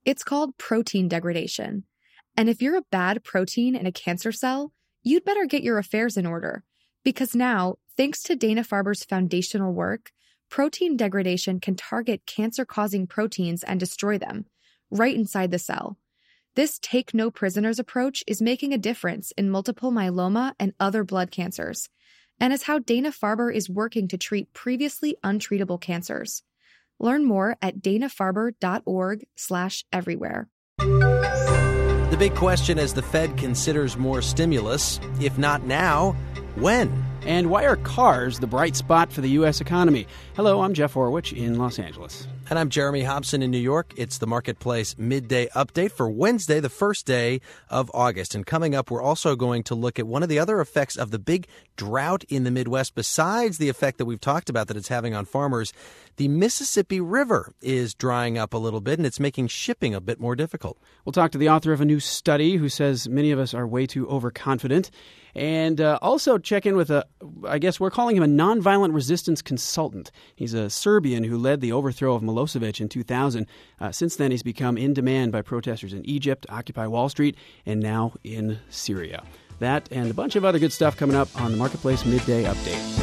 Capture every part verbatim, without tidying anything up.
It's called protein degradation. And if you're a bad protein in a cancer cell, you'd better get your affairs in order. Because now, thanks to Dana-Farber's foundational work, protein degradation can target cancer-causing proteins and destroy them, right inside the cell. This take-no-prisoners approach is making a difference in multiple myeloma and other blood cancers, and is how Dana-Farber is working to treat previously untreatable cancers. Learn more at dana-farber.org slash everywhere. The big question as the Fed considers more stimulus, if not now, when? And why are cars the bright spot for the U S economy? Hello, I'm Jeff Horwich in Los Angeles. And I'm Jeremy Hobson in New York. It's the Marketplace Midday Update for Wednesday, the first day of August. And coming up, we're also going to look at one of the other effects of the big drought in the Midwest, besides the effect that we've talked about that it's having on farmers. The Mississippi River is drying up a little bit, and it's making shipping a bit more difficult. We'll talk to the author of a new study who says many of us are way too overconfident. And uh, also check in with a, I guess we're calling him a nonviolent resistance consultant. He's a Serbian who led the overthrow of Milosevic in two thousand. Uh, since then, he's become in demand by protesters in Egypt, Occupy Wall Street, and now in Syria. That and a bunch of other good stuff coming up on the Marketplace Midday Update.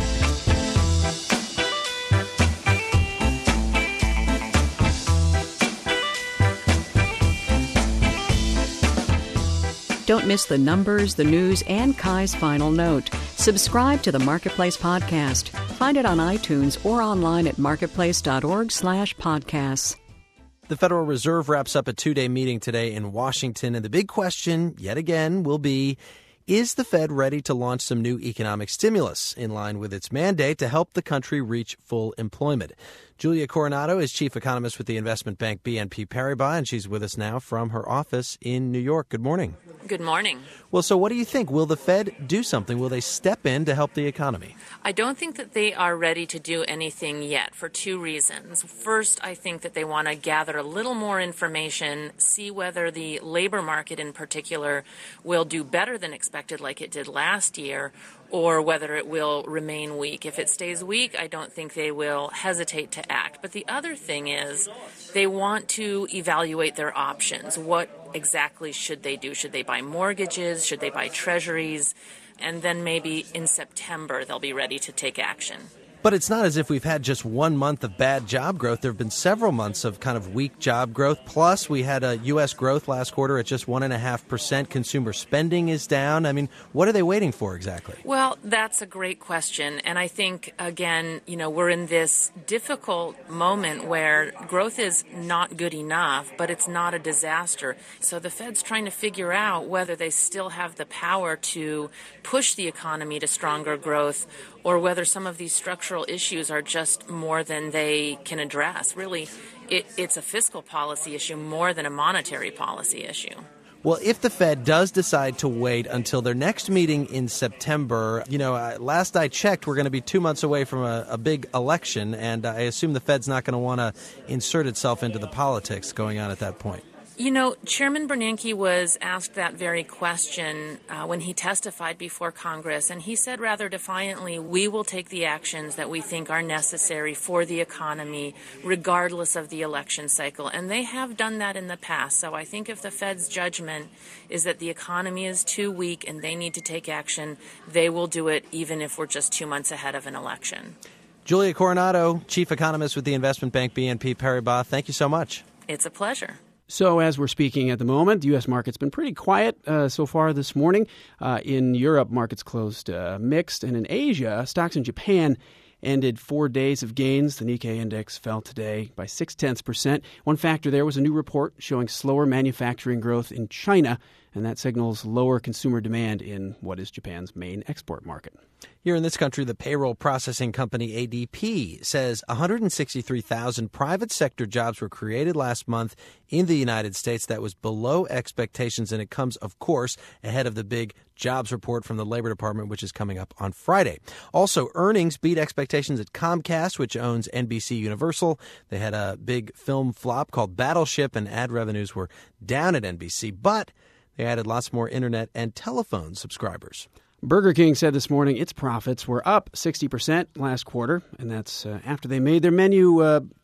Don't miss the numbers, the news, and Kai's final note. Subscribe to the Marketplace Podcast. Find it on iTunes or online at marketplace.org slash podcasts. The Federal Reserve wraps up a two-day meeting today in Washington, and the big question, yet again, will be, is the Fed ready to launch some new economic stimulus in line with its mandate to help the country reach full employment? Julia Coronado is chief economist with the investment bank B N P Paribas, and she's with us now from her office in New York. Good morning. Good morning. Well, so what do you think? Will the Fed do something? Will they step in to help the economy? I don't think that they are ready to do anything yet for two reasons. First, I think that they want to gather a little more information, see whether the labor market in particular will do better than expected like it did last year, or whether it will remain weak. If it stays weak, I don't think they will hesitate to act. But the other thing is they want to evaluate their options. What exactly should they do? Should they buy mortgages? Should they buy treasuries? And then maybe in September they'll be ready to take action. But it's not as if we've had just one month of bad job growth. There have been several months of kind of weak job growth. Plus, we had a U S growth last quarter at just one point five percent. Consumer spending is down. I mean, what are they waiting for exactly? Well, that's a great question. And I think, again, you know, we're in this difficult moment where growth is not good enough, but it's not a disaster. So the Fed's trying to figure out whether they still have the power to push the economy to stronger growth, or whether some of these structural issues are just more than they can address. Really, it, it's a fiscal policy issue more than a monetary policy issue. Well, if the Fed does decide to wait until their next meeting in September, you know, uh, last I checked, we're going to be two months away from a, a big election, and I assume the Fed's not going to want to insert itself into the politics going on at that point. You know, Chairman Bernanke was asked that very question uh, when he testified before Congress, and he said rather defiantly, we will take the actions that we think are necessary for the economy, regardless of the election cycle. And they have done that in the past. So I think if the Fed's judgment is that the economy is too weak and they need to take action, they will do it even if we're just two months ahead of an election. Julia Coronado, chief economist with the investment bank B N P Paribas, thank you so much. It's a pleasure. So as we're speaking at the moment, the U S market's been pretty quiet uh, so far this morning. Uh, in Europe, markets closed uh, mixed. And in Asia, stocks in Japan ended four days of gains. The Nikkei index fell today by six-tenths percent. One factor there was a new report showing slower manufacturing growth in China, and that signals lower consumer demand in what is Japan's main export market. Here in this country, the payroll processing company A D P says one hundred sixty-three thousand private sector jobs were created last month in the United States. That was below expectations, and it comes, of course, ahead of the big jobs report from the Labor Department, which is coming up on Friday. Also, earnings beat expectations at Comcast, which owns N B C Universal. They had a big film flop called Battleship, and ad revenues were down at N B C, but they added lots more internet and telephone subscribers. Burger King said this morning its profits were up sixty percent last quarter, and that's uh, after they made their menu uh,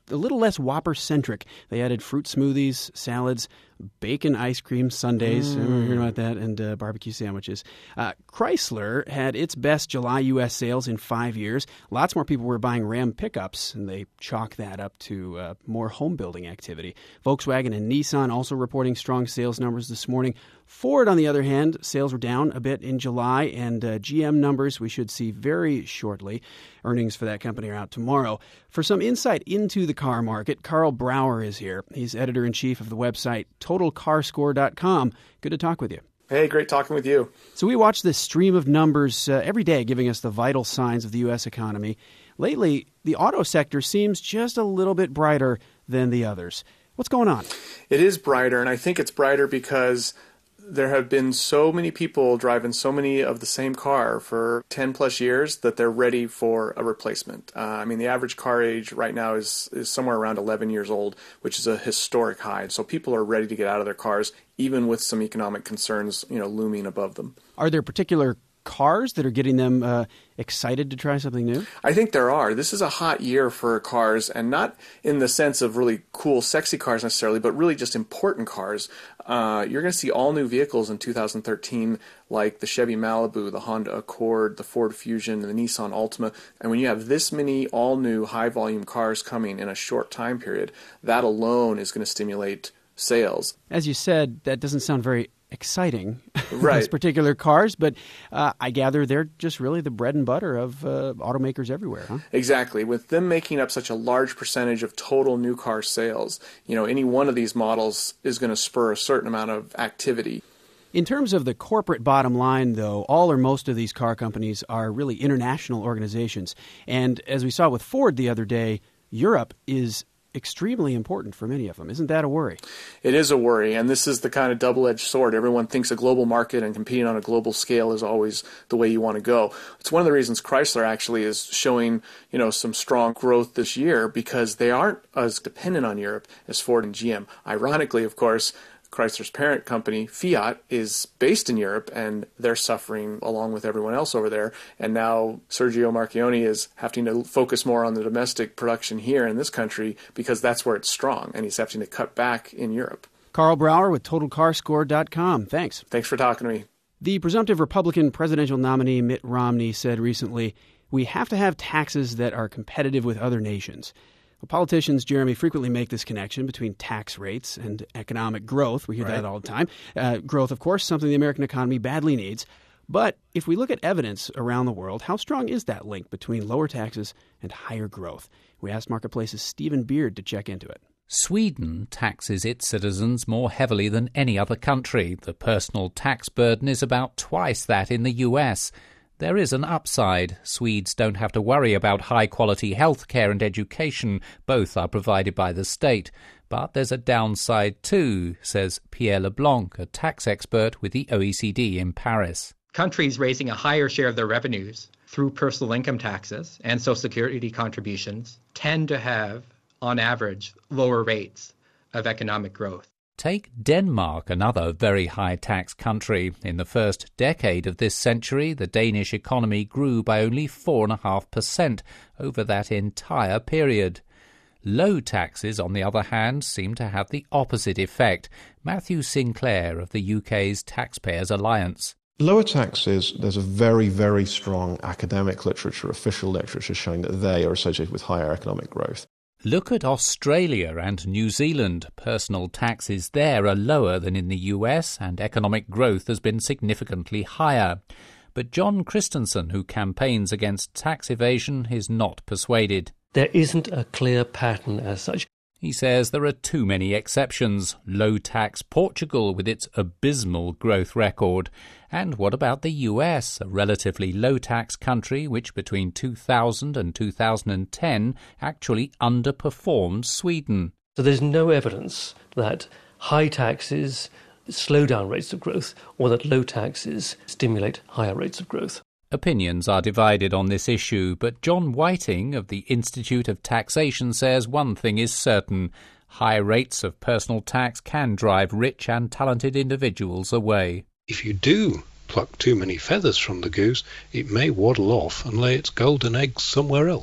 a little less Whopper-centric. They added fruit smoothies, salads, bacon ice cream sundaes, mm. remember hearing about that, and uh, barbecue sandwiches. Uh, Chrysler had its best July U S sales in five years. Lots more people were buying Ram pickups, and they chalk that up to uh, more home building activity. Volkswagen and Nissan also reporting strong sales numbers this morning. Ford, on the other hand, sales were down a bit in July, and uh, G M numbers we should see very shortly. Earnings for that company are out tomorrow. For some insight into the car market, Carl Brauer is here. He's editor-in-chief of the website total car score dot com. Good to talk with you. Hey, great talking with you. So we watch this stream of numbers uh, every day giving us the vital signs of the U S economy. Lately, the auto sector seems just a little bit brighter than the others. What's going on? It is brighter, and I think it's brighter because there have been so many people driving so many of the same car for ten plus years that they're ready for a replacement. Uh, I mean, the average car age right now is, is somewhere around eleven years old, which is a historic high. So people are ready to get out of their cars, even with some economic concerns, you know, looming above them. Are there particular cars that are getting them uh, excited to try something new? I think there are. This is a hot year for cars, and not in the sense of really cool, sexy cars necessarily, but really just important cars. Uh, you're going to see all new vehicles in two thousand thirteen, like the Chevy Malibu, the Honda Accord, the Ford Fusion, and the Nissan Altima. And when you have this many all-new, high-volume cars coming in a short time period, that alone is going to stimulate sales. As you said, that doesn't sound very exciting, right. those particular cars, but uh, I gather they're just really the bread and butter of uh, automakers everywhere, huh? Exactly. With them making up such a large percentage of total new car sales, you know, any one of these models is going to spur a certain amount of activity. In terms of the corporate bottom line, though, all or most of these car companies are really international organizations. And as we saw with Ford the other day, Europe is extremely important for many of them. Isn't that a worry? It is a worry, and this is the kind of double-edged sword. Everyone thinks a global market and competing on a global scale is always the way you want to go. It's one of the reasons Chrysler actually is showing, you know, some strong growth this year, because they aren't as dependent on Europe as Ford and G M. Ironically, of course, Chrysler's parent company, Fiat, is based in Europe, and they're suffering along with everyone else over there. And now Sergio Marchionne is having to focus more on the domestic production here in this country because that's where it's strong, and he's having to cut back in Europe. Carl Brauer with total car score dot com. Thanks. Thanks for talking to me. The presumptive Republican presidential nominee Mitt Romney said recently, "We have to have taxes that are competitive with other nations." Well, politicians, Jeremy, frequently make this connection between tax rates and economic growth. We hear right. that all the time. Uh, growth, of course, something the American economy badly needs. But if we look at evidence around the world, how strong is that link between lower taxes and higher growth? We asked Marketplace's Stephen Beard to check into it. Sweden taxes its citizens more heavily than any other country. The personal tax burden is about twice that in the U S. There is an upside. Swedes don't have to worry about high-quality healthcare and education. Both are provided by the state. But there's a downside too, says Pierre Leblanc, a tax expert with the O E C D in Paris. Countries raising a higher share of their revenues through personal income taxes and Social Security contributions tend to have, on average, lower rates of economic growth. Take Denmark, another very high-tax country. In the first decade of this century, the Danish economy grew by only four point five percent over that entire period. Low taxes, on the other hand, seem to have the opposite effect. Matthew Sinclair of the U K's Taxpayers Alliance. Lower taxes, there's a very, very strong academic literature, official literature, showing that they are associated with higher economic growth. Look at Australia and New Zealand. Personal taxes there are lower than in the U S, and economic growth has been significantly higher. But John Christensen, who campaigns against tax evasion, is not persuaded. There isn't a clear pattern as such. He says there are too many exceptions. Low-tax Portugal with its abysmal growth record. And what about the U S, a relatively low-tax country which between two thousand and two thousand ten actually underperformed Sweden? So there's no evidence that high taxes slow down rates of growth or that low taxes stimulate higher rates of growth. Opinions are divided on this issue, but John Whiting of the Institute of Taxation says one thing is certain. High rates of personal tax can drive rich and talented individuals away. If you do pluck too many feathers from the goose, it may waddle off and lay its golden eggs somewhere else.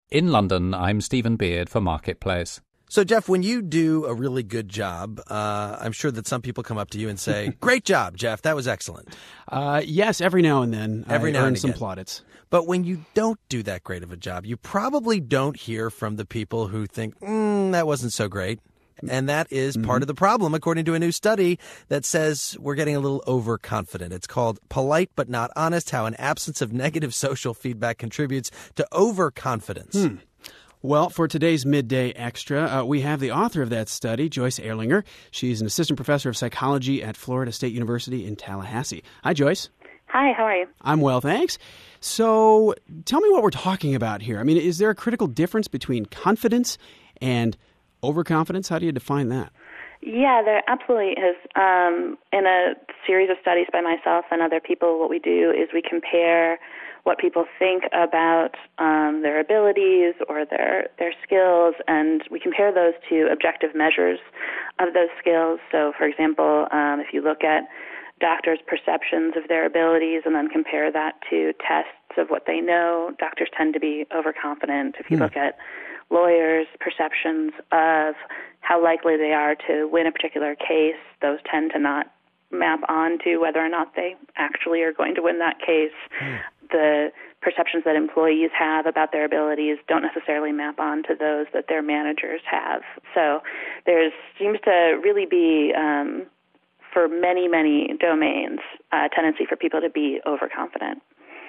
In London, I'm Stephen Beard for Marketplace. So, Jeff, when you do a really good job, uh, I'm sure that some people come up to you and say, great job, Jeff, that was excellent. Uh, yes, every now and then every I now earn and some again. plaudits. But when you don't do that great of a job, you probably don't hear from the people who think, mm, that wasn't so great. And that is Mm-hmm. part of the problem, according to a new study that says we're getting a little overconfident. It's called Polite But Not Honest, How an Absence of Negative Social Feedback Contributes to Overconfidence. Hmm. Well, for today's Midday Extra, uh, we have the author of that study, Joyce Ehrlinger. She's an assistant professor of psychology at Florida State University in Tallahassee. Hi, Joyce. Hi, how are you? I'm well, thanks. So tell me what we're talking about here. I mean, is there a critical difference between confidence and overconfidence? How do you define that? Yeah, there absolutely is. Um, in a series of studies by myself and other people, what we do is we compare what people think about um, their abilities or their their skills, and we compare those to objective measures of those skills. So, for example, um, if you look at doctors' perceptions of their abilities and then compare that to tests of what they know, doctors tend to be overconfident. If you Hmm. look at lawyers' perceptions of how likely they are to win a particular case, those tend to not map on to whether or not they actually are going to win that case. The perceptions that employees have about their abilities don't necessarily map on to those that their managers have. So there seems to really be, um, for many, many domains, a tendency for people to be overconfident.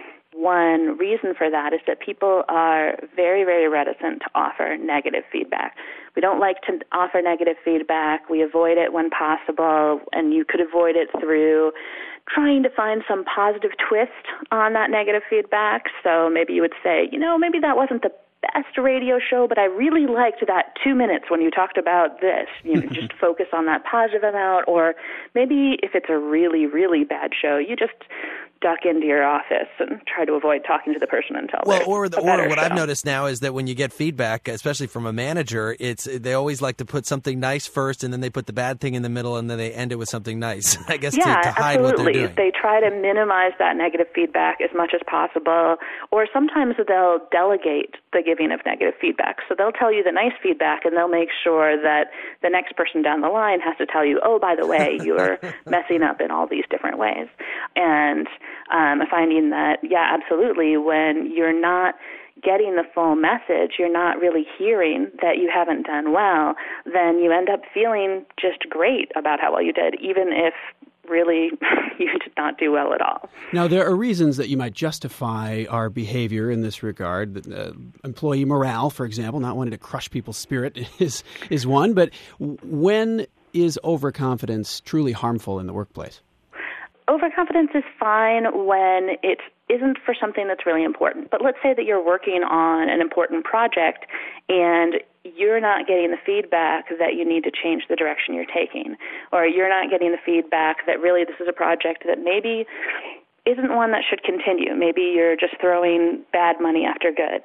One reason for that is that people are very, very reticent to offer negative feedback. We don't like to offer negative feedback. We avoid it when possible, and you could avoid it through trying to find some positive twist on that negative feedback. So maybe you would say, you know, maybe that wasn't the best radio show, but I really liked that two minutes when you talked about this. You know, just focus on that positive amount. Or maybe if it's a really, really bad show, you just duck into your office and try to avoid talking to the person until Well, there's or the, a better or what show. I've noticed now is that when you get feedback, especially from a manager, it's they always like to put something nice first, and then they put the bad thing in the middle, and then they end it with something nice. I guess yeah, to, to hide absolutely. what they're doing. They try to minimize that negative feedback as much as possible, or sometimes they'll delegate the giving of negative feedback. So they'll tell you the nice feedback, and they'll make sure that the next person down the line has to tell you, oh, by the way, you're messing up in all these different ways. And um, finding that, yeah, absolutely, when you're not getting the full message, you're not really hearing that you haven't done well, then you end up feeling just great about how well you did, even if really you did not do well at all. Now, there are reasons that you might justify our behavior in this regard. Uh, employee morale, for example, not wanting to crush people's spirit is is one. But when is overconfidence truly harmful in the workplace? Overconfidence is fine when it isn't for something that's really important. But let's say that you're working on an important project and you're not getting the feedback that you need to change the direction you're taking, or you're not getting the feedback that really this is a project that maybe isn't one that should continue. Maybe you're just throwing bad money after good.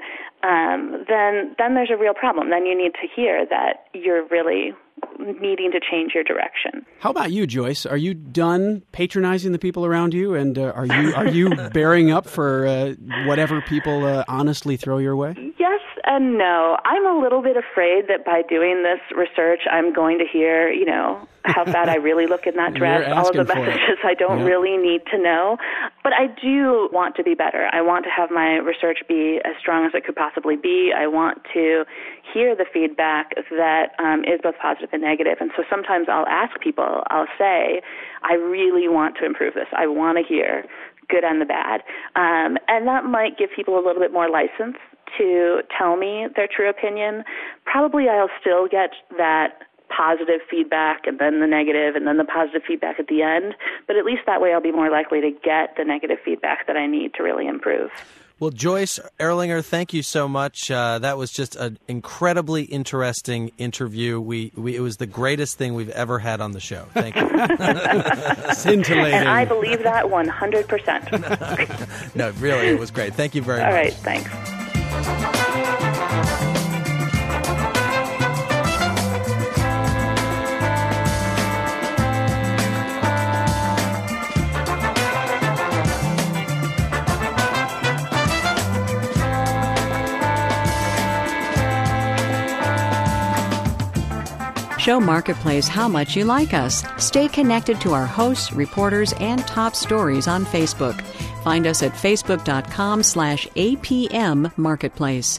Um, then, then there's a real problem. Then you need to hear that you're really needing to change your direction. How about you, Joyce? Are you done patronizing the people around you, and uh, are you are you bearing up for uh, whatever people uh, honestly throw your way? Yes and no. I'm a little bit afraid that by doing this research, I'm going to hear, you know, how bad I really look in that dress, all of the messages I don't Yeah. really need to know. But I do want to be better. I want to have my research be as strong as it could possibly be. I want to hear the feedback that um, is both positive and negative. And so sometimes I'll ask people, I'll say, I really want to improve this. I want to hear good and the bad. Um, and that might give people a little bit more license to tell me their true opinion. Probably I'll still get that positive feedback and then the negative and then the positive feedback at the end, but at least that way I'll be more likely to get the negative feedback that I need to really improve. Well, Joyce Ehrlinger, thank you so much. Uh, that was just an incredibly interesting interview. We, we it was the greatest thing we've ever had on the show. Thank you. Scintillating. And I believe that one hundred percent. No, really, it was great. Thank you very All much. right, thanks. Show Marketplace how much you like us. Stay connected to our hosts, reporters, and top stories on Facebook. Find us at facebook.com slash APM Marketplace.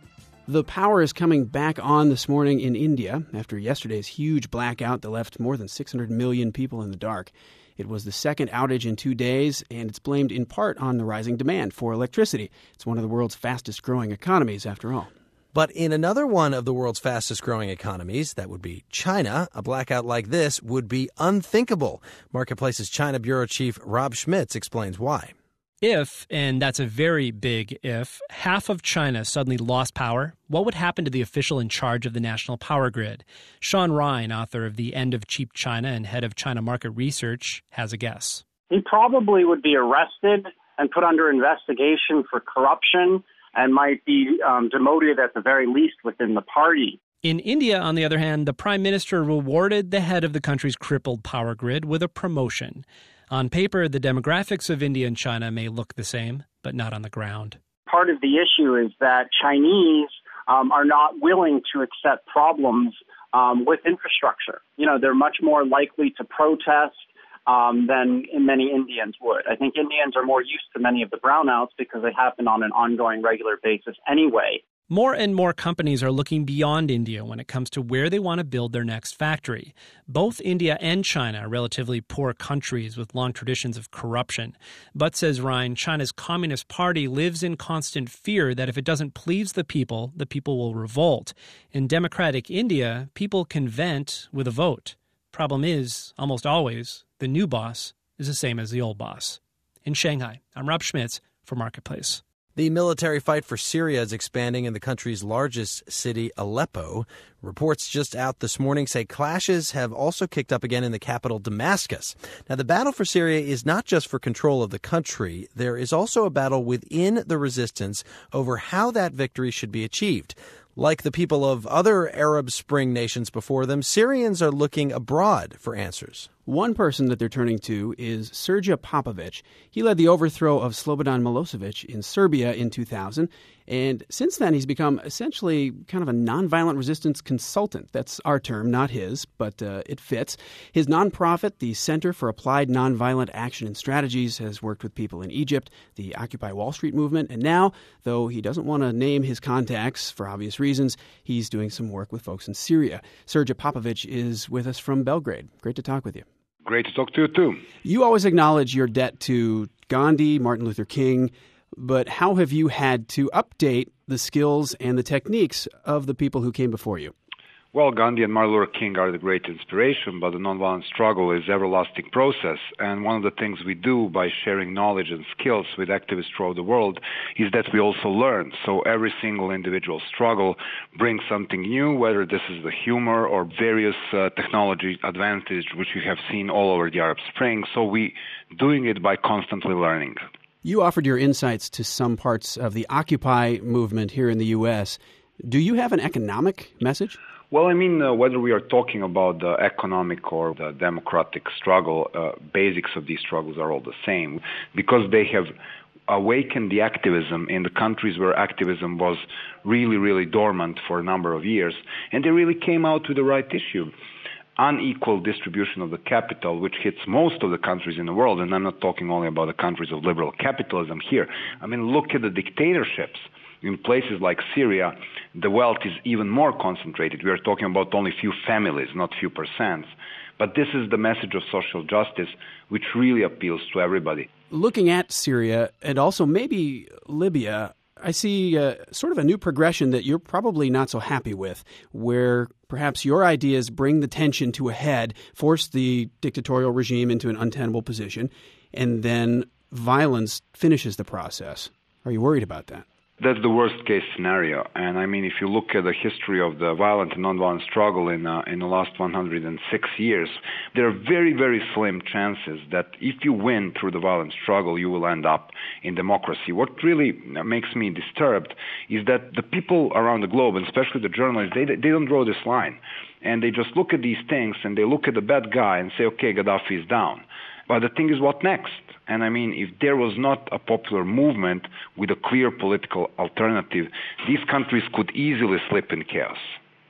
The power is coming back on this morning in India after yesterday's huge blackout that left more than six hundred million people in the dark. It was the second outage in two days, and it's blamed in part on the rising demand for electricity. It's one of the world's fastest-growing economies, after all. But in another one of the world's fastest-growing economies, that would be China, a blackout like this would be unthinkable. Marketplace's China Bureau Chief Rob Schmitz explains why. If, and that's a very big if, half of China suddenly lost power, what would happen to the official in charge of the national power grid? Sean Ryan, author of The End of Cheap China and head of China Market Research, has a guess. He probably would be arrested and put under investigation for corruption and might be um, demoted at the very least within the party. In India, on the other hand, the prime minister rewarded the head of the country's crippled power grid with a promotion. On paper, the demographics of India and China may look the same, but not on the ground. Part of the issue is that Chinese um, are not willing to accept problems um, with infrastructure. You know, they're much more likely to protest um, than many Indians would. I think Indians are more used to many of the brownouts because they happen on an ongoing, regular basis anyway. More and more companies are looking beyond India when it comes to where they want to build their next factory. Both India and China are relatively poor countries with long traditions of corruption. But, says Ryan, China's Communist Party lives in constant fear that if it doesn't please the people, the people will revolt. In democratic India, people can vent with a vote. Problem is, almost always, the new boss is the same as the old boss. In Shanghai, I'm Rob Schmitz for Marketplace. The military fight for Syria is expanding in the country's largest city, Aleppo. Reports just out this morning say clashes have also kicked up again in the capital, Damascus. Now, the battle for Syria is not just for control of the country. There is also a battle within the resistance over how that victory should be achieved. Like the people of other Arab Spring nations before them, Syrians are looking abroad for answers. One person that they're turning to is Srdja Popovic. He led the overthrow of Slobodan Milosevic in Serbia in two thousand, and since then he's become essentially kind of a nonviolent resistance consultant. That's our term, not his, but uh, it fits. His nonprofit, the Center for Applied Nonviolent Action and Strategies, has worked with people in Egypt, the Occupy Wall Street movement, and now, though he doesn't want to name his contacts for obvious reasons, he's doing some work with folks in Syria. Srdja Popovic is with us from Belgrade. Great to talk with you. Great to talk to you, too. You always acknowledge your debt to Gandhi, Martin Luther King, but how have you had to update the skills and the techniques of the people who came before you? Well, Gandhi and Martin Luther King are the great inspiration, but the nonviolent struggle is an everlasting process. And one of the things we do by sharing knowledge and skills with activists throughout the world is that we also learn. So every single individual struggle brings something new, whether this is the humor or various uh, technology advantage, which we have seen all over the Arab Spring. So we doing it by constantly learning. You offered your insights to some parts of the Occupy movement here in the U S. Do you have an economic message? Well, I mean, uh, whether we are talking about the economic or the democratic struggle, uh, basics of these struggles are all the same because they have awakened the activism in the countries where activism was really, really dormant for a number of years, and they really came out with the right issue. Unequal distribution of the capital, which hits most of the countries in the world, and I'm not talking only about the countries of liberal capitalism here. I mean, look at the dictatorships. In places like Syria, the wealth is even more concentrated. We are talking about only few families, not few percents. But this is the message of social justice, which really appeals to everybody. Looking at Syria and also maybe Libya, I see uh, sort of a new progression that you're probably not so happy with, where perhaps your ideas bring the tension to a head, force the dictatorial regime into an untenable position, and then violence finishes the process. Are you worried about that? That's the worst case scenario. And I mean, if you look at the history of the violent and nonviolent struggle in uh, in the last one hundred six years, there are very, very slim chances that if you win through the violent struggle, you will end up in democracy. What really makes me disturbed is that the people around the globe, and especially the journalists, they, they don't draw this line. And they just look at these things and they look at the bad guy and say, okay, Gaddafi is down. But the thing is, what next? And I mean, if there was not a popular movement with a clear political alternative, these countries could easily slip in chaos.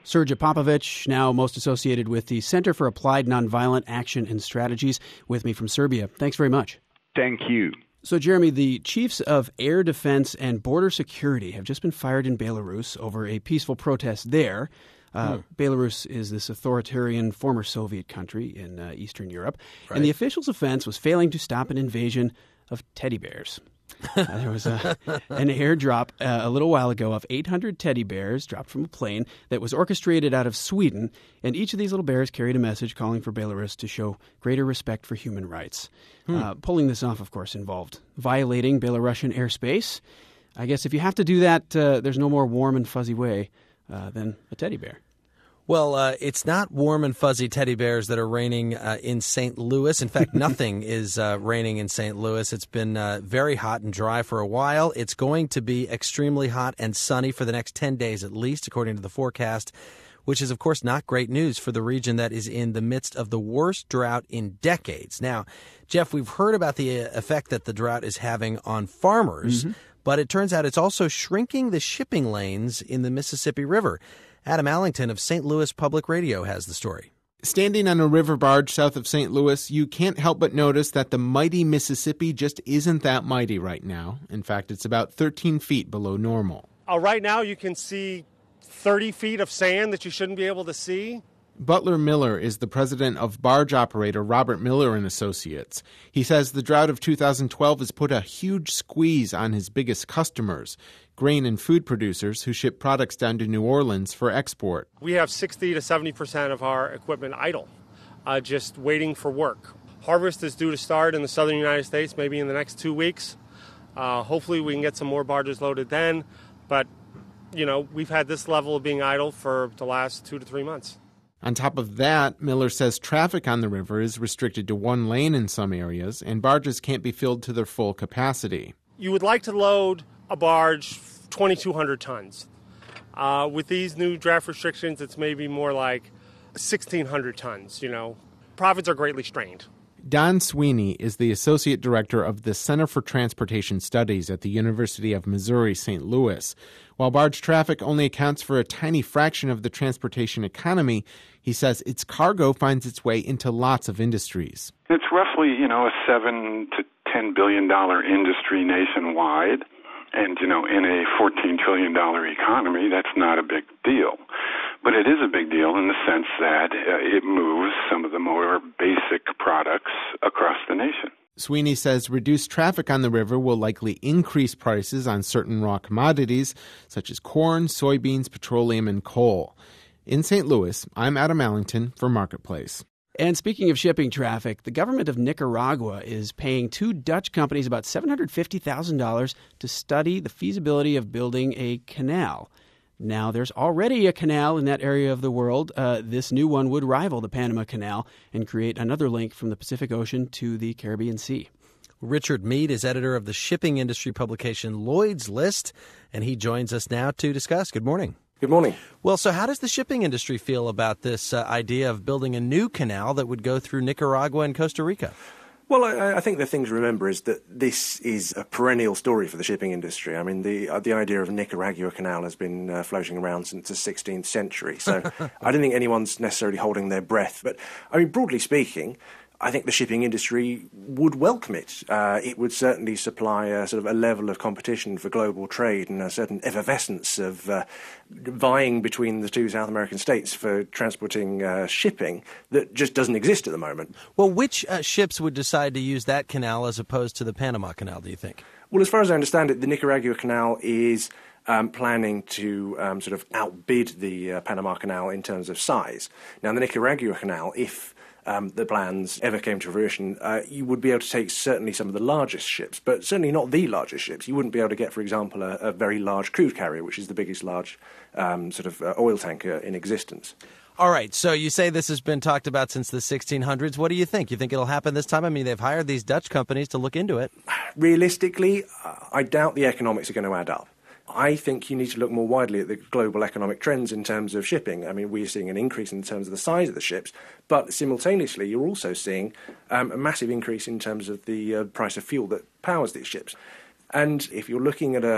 Srdja Popovic, now most associated with the Center for Applied Nonviolent Action and Strategies, with me from Serbia. Thanks very much. Thank you. So, Jeremy, the chiefs of air defense and border security have just been fired in Belarus over a peaceful protest there. Uh, hmm. Belarus is this authoritarian former Soviet country in uh, Eastern Europe. Right. And the officials' offense was failing to stop an invasion of teddy bears. Uh, there was a, an airdrop uh, a little while ago of eight hundred teddy bears dropped from a plane that was orchestrated out of Sweden, and each of these little bears carried a message calling for Belarus to show greater respect for human rights. Hmm. Uh, pulling this off, of course, involved violating Belarusian airspace. I guess if you have to do that, uh, there's no more warm and fuzzy way uh, than a teddy bear. Well, uh, it's not warm and fuzzy teddy bears that are raining uh, in Saint Louis. In fact, nothing is uh, raining in Saint Louis. It's been uh, very hot and dry for a while. It's going to be extremely hot and sunny for the next ten days at least, according to the forecast, which is, of course, not great news for the region that is in the midst of the worst drought in decades. Now, Jeff, we've heard about the effect that the drought is having on farmers, mm-hmm. but it turns out it's also shrinking the shipping lanes in the Mississippi River. Adam Allington of Saint Louis Public Radio has the story. Standing on a river barge south of Saint Louis, you can't help but notice that the mighty Mississippi just isn't that mighty right now. In fact, it's about thirteen feet below normal. Uh, right now, you can see thirty feet of sand that you shouldn't be able to see. Butler Miller is the president of barge operator Robert Miller and Associates. He says the drought of two thousand twelve has put a huge squeeze on his biggest customers, grain and food producers who ship products down to New Orleans for export. We have sixty to seventy percent of our equipment idle, uh, just waiting for work. Harvest is due to start in the southern United States maybe in the next two weeks. Uh, hopefully we can get some more barges loaded then, but, you know, we've had this level of being idle for the last two to three months. On top of that, Miller says traffic on the river is restricted to one lane in some areas, and barges can't be filled to their full capacity. You would like to load a barge twenty-two hundred tons. Uh, with these new draft restrictions, it's maybe more like sixteen hundred tons, you know. Profits are greatly strained. Don Sweeney is the associate director of the Center for Transportation Studies at the University of Missouri Saint Louis. While barge traffic only accounts for a tiny fraction of the transportation economy, he says its cargo finds its way into lots of industries. It's roughly, you know, a seven to ten billion dollar industry nationwide. And, you know, in a fourteen trillion dollar economy, that's not a big deal. But it is a big deal in the sense that uh, it moves some of the more basic products across the nation. Sweeney says reduced traffic on the river will likely increase prices on certain raw commodities, such as corn, soybeans, petroleum, and coal. In Saint Louis, I'm Adam Allington for Marketplace. And speaking of shipping traffic, the government of Nicaragua is paying two Dutch companies about seven hundred fifty thousand dollars to study the feasibility of building a canal. Now, there's already a canal in that area of the world. Uh, this new one would rival the Panama Canal and create another link from the Pacific Ocean to the Caribbean Sea. Richard Mead is editor of the shipping industry publication Lloyd's List, and he joins us now to discuss. Good morning. Good morning. Well, so how does the shipping industry feel about this uh, idea of building a new canal that would go through Nicaragua and Costa Rica? Well, I, I think the thing to remember is that this is a perennial story for the shipping industry. I mean, the uh, the idea of a Nicaragua canal has been uh, floating around since the sixteenth century. So I don't think anyone's necessarily holding their breath. But, I mean, broadly speaking, I think the shipping industry would welcome it. Uh, it would certainly supply a sort of a level of competition for global trade and a certain effervescence of uh, vying between the two South American states for transporting uh, shipping that just doesn't exist at the moment. Well, which uh, ships would decide to use that canal as opposed to the Panama Canal, do you think? Well, as far as I understand it, the Nicaragua Canal is Um, planning to um, sort of outbid the uh, Panama Canal in terms of size. Now, the Nicaragua Canal, if um, the plans ever came to fruition, uh, you would be able to take certainly some of the largest ships, but certainly not the largest ships. You wouldn't be able to get, for example, a, a very large crude carrier, which is the biggest large um, sort of uh, oil tanker in existence. All right, so you say this has been talked about since the sixteen hundreds. What do you think? You think it'll happen this time? I mean, they've hired these Dutch companies to look into it. Realistically, uh, I doubt the economics are going to add up. I think you need to look more widely at the global economic trends in terms of shipping. I mean, we're seeing an increase in terms of the size of the ships, but simultaneously you're also seeing um, a massive increase in terms of the uh, price of fuel that powers these ships. And if you're looking at a,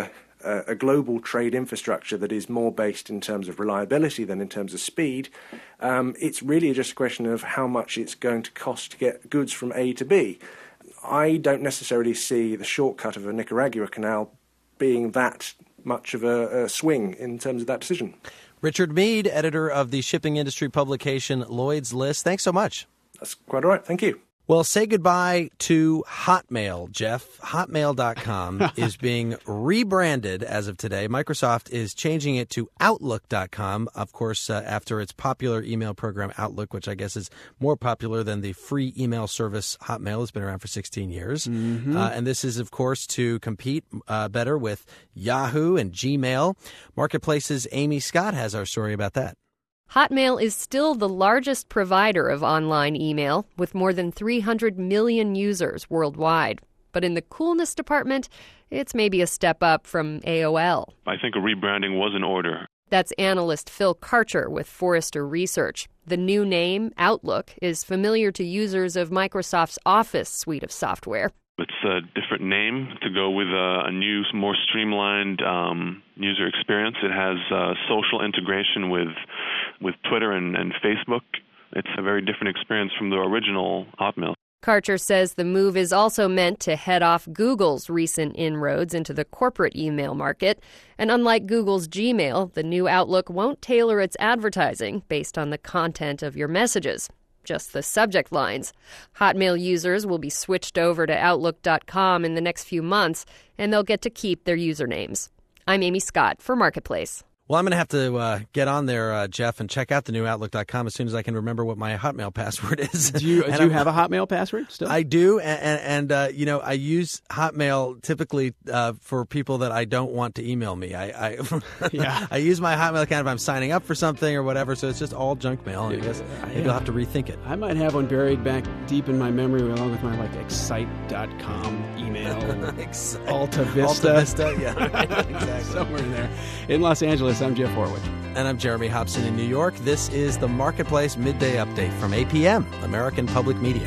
a, a global trade infrastructure that is more based in terms of reliability than in terms of speed, um, it's really just a question of how much it's going to cost to get goods from A to B. I don't necessarily see the shortcut of a Nicaragua canal being that much of a, a swing in terms of that decision. Richard Mead, editor of the shipping industry publication Lloyd's List. Thanks so much. That's quite all right. Thank you. Well, say goodbye to Hotmail, Jeff. Hotmail dot com is being rebranded as of today. Microsoft is changing it to Outlook dot com, of course, uh, after its popular email program Outlook, which I guess is more popular than the free email service Hotmail. It's been around for sixteen years. Mm-hmm. Uh, and this is, of course, to compete uh, better with Yahoo and Gmail. Marketplace's Amy Scott has our story about that. Hotmail is still the largest provider of online email, with more than three hundred million users worldwide. But in the coolness department, it's maybe a step up from A O L. I think a rebranding was in order. That's analyst Phil Karcher with Forrester Research. The new name, Outlook, is familiar to users of Microsoft's Office suite of software. It's a different name to go with a, a new, more streamlined um, user experience. It has uh, social integration with with Twitter and, and Facebook. It's a very different experience from the original Hotmail. Karcher says the move is also meant to head off Google's recent inroads into the corporate email market. And unlike Google's Gmail, the new Outlook won't tailor its advertising based on the content of your messages, just the subject lines. Hotmail users will be switched over to Outlook dot com in the next few months, and they'll get to keep their usernames. I'm Amy Scott for Marketplace. Well, I'm going to have to uh, get on there, uh, Jeff, and check out the new Outlook dot com as soon as I can remember what my Hotmail password is. Do you, do you have a Hotmail password still? I do, and, and, and uh, you know, I use Hotmail typically uh, for people that I don't want to email me. I I, yeah. I use my Hotmail account if I'm signing up for something or whatever, so it's just all junk mail, and I guess maybe yeah. I'll have to rethink it. I might have one buried back deep in my memory along with my, like, Excite dot com email. Excite. Alta Vista. Alta Vista, yeah. Exactly. Somewhere in there. In Los Angeles, I'm Jeff Horwich. And I'm Jeremy Hobson in New York. This is the Marketplace Midday Update from A P M, American Public Media.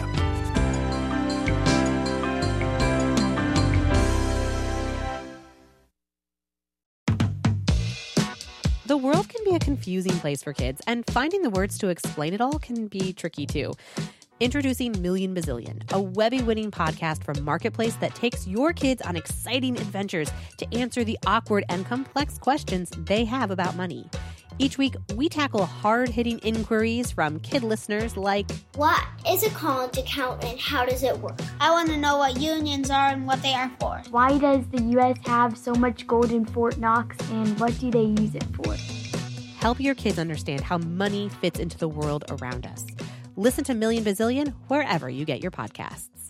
The world can be a confusing place for kids, and finding the words to explain it all can be tricky too. Introducing Million Bazillion, a Webby-winning podcast from Marketplace that takes your kids on exciting adventures to answer the awkward and complex questions they have about money. Each week, we tackle hard-hitting inquiries from kid listeners like, what is a college account and how does it work? I want to know what unions are and what they are for. Why does the U S have so much gold in Fort Knox, and what do they use it for? Help your kids understand how money fits into the world around us. Listen to Million Bazillion wherever you get your podcasts.